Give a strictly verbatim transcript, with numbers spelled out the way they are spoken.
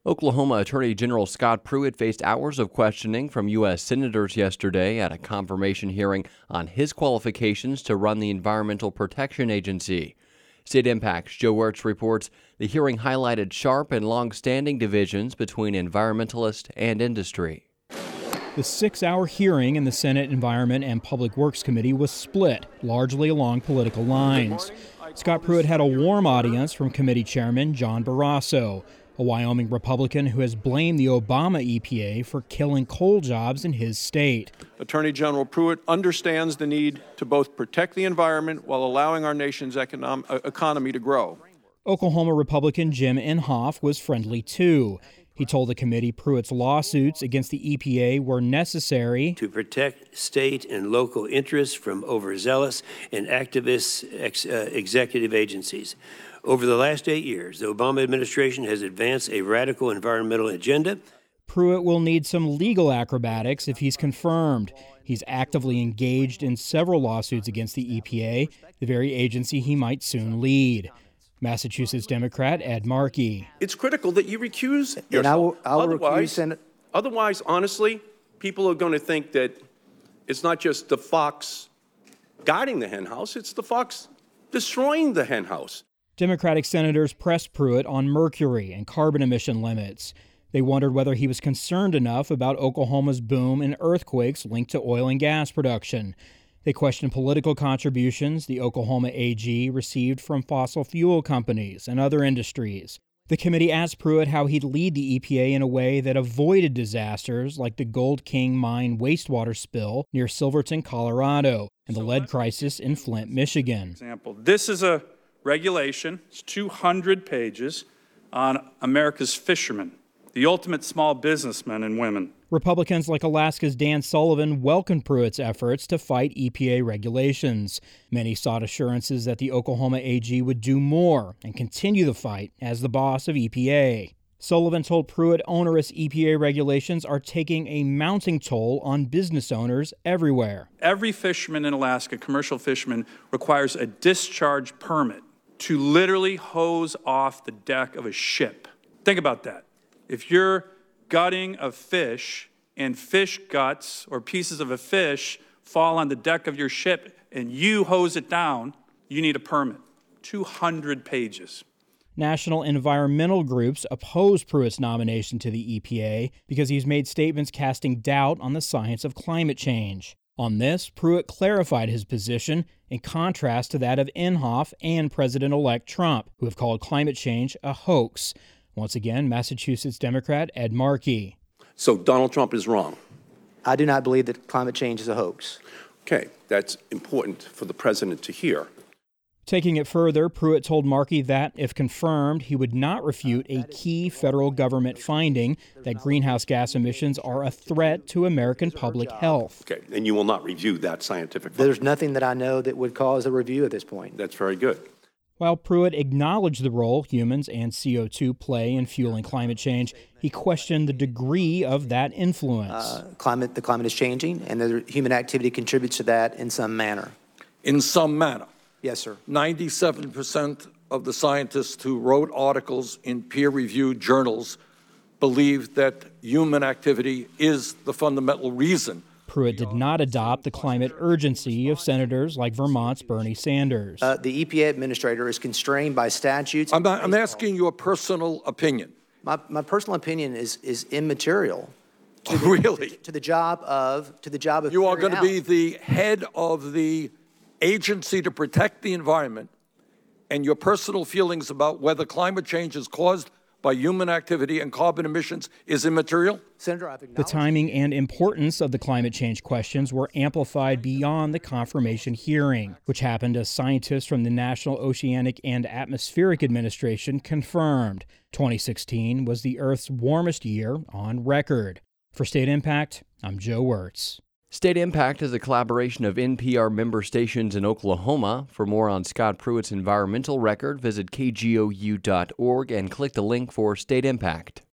Oklahoma Attorney General Scott Pruitt faced hours of questioning from U S senators yesterday at a confirmation hearing on his qualifications to run the Environmental Protection Agency. State Impact's Joe Wertz reports the hearing highlighted sharp and long-standing divisions between environmentalists and industry. The six-hour hearing in the Senate Environment and Public Works Committee was split, largely along political lines. Scott Pruitt had a warm audience from committee chairman John Barrasso, a Wyoming Republican who has blamed the Obama E P A for killing coal jobs in his state. Attorney General Pruitt understands the need to both protect the environment while allowing our nation's econom- economy to grow. Oklahoma Republican Jim Inhofe was friendly too. He told the committee Pruitt's lawsuits against the E P A were necessary to protect state and local interests from overzealous and activist ex- uh, executive agencies. Over the last eight years, the Obama administration has advanced a radical environmental agenda. Pruitt will need some legal acrobatics if he's confirmed. He's actively engaged in several lawsuits against the E P A, the very agency he might soon lead. Massachusetts Democrat Ed Markey. It's critical that you recuse yourself. And I will, I will otherwise, recuse Sen- otherwise, honestly, people are going to think that it's not just the fox guarding the henhouse, it's the fox destroying the henhouse. Democratic senators pressed Pruitt on mercury and carbon emission limits. They wondered whether he was concerned enough about Oklahoma's boom in earthquakes linked to oil and gas production. They questioned political contributions the Oklahoma A G received from fossil fuel companies and other industries. The committee asked Pruitt how he'd lead the E P A in a way that avoided disasters like the Gold King mine wastewater spill near Silverton, Colorado, and the lead crisis in Flint, Michigan. Example. This is a regulation, it's two hundred pages, on America's fishermen, the ultimate small businessmen and women. Republicans like Alaska's Dan Sullivan welcomed Pruitt's efforts to fight E P A regulations. Many sought assurances that the Oklahoma A G would do more and continue the fight as the boss of E P A. Sullivan told Pruitt onerous E P A regulations are taking a mounting toll on business owners everywhere. Every fisherman in Alaska, commercial fisherman, requires a discharge permit to literally hose off the deck of a ship. Think about that. If you're gutting a fish and fish guts or pieces of a fish fall on the deck of your ship and you hose it down, you need a permit. two hundred pages. National environmental groups oppose Pruitt's nomination to the E P A because he's made statements casting doubt on the science of climate change. On this, Pruitt clarified his position in contrast to that of Inhofe and President-elect Trump, who have called climate change a hoax. Once again, Massachusetts Democrat Ed Markey. So Donald Trump is wrong. I do not believe that climate change is a hoax. Okay, that's important for the president to hear. Taking it further, Pruitt told Markey that, if confirmed, he would not refute a key federal government finding that greenhouse gas emissions are a threat to American public health. Okay, and you will not review that scientific finding. There's nothing that I know that would cause a review at this point. That's very good. While Pruitt acknowledged the role humans and C O two play in fueling climate change, he questioned the degree of that influence. Uh, climate, the climate is changing, and the human activity contributes to that in some manner. In some manner? Yes, sir. ninety-seven percent of the scientists who wrote articles in peer-reviewed journals believe that human activity is the fundamental reason. Pruitt did not adopt the climate urgency of senators like Vermont's Bernie Sanders. Uh, the E P A administrator is constrained by statutes. I'm, not, I'm asking you a personal opinion. My, my personal opinion is is immaterial. To the, really? To, to the job of to the job of. You are going to out. be the head of the agency to protect the environment, and your personal feelings about whether climate change is caused by human activity and carbon emissions is immaterial? Senator, I've the timing and importance of the climate change questions were amplified beyond the confirmation hearing, which happened as scientists from the National Oceanic and Atmospheric Administration confirmed twenty sixteen was the Earth's warmest year on record. For State Impact, I'm Joe Wertz. State Impact is a collaboration of N P R member stations in Oklahoma. For more on Scott Pruitt's environmental record, visit K G O U dot org and click the link for State Impact.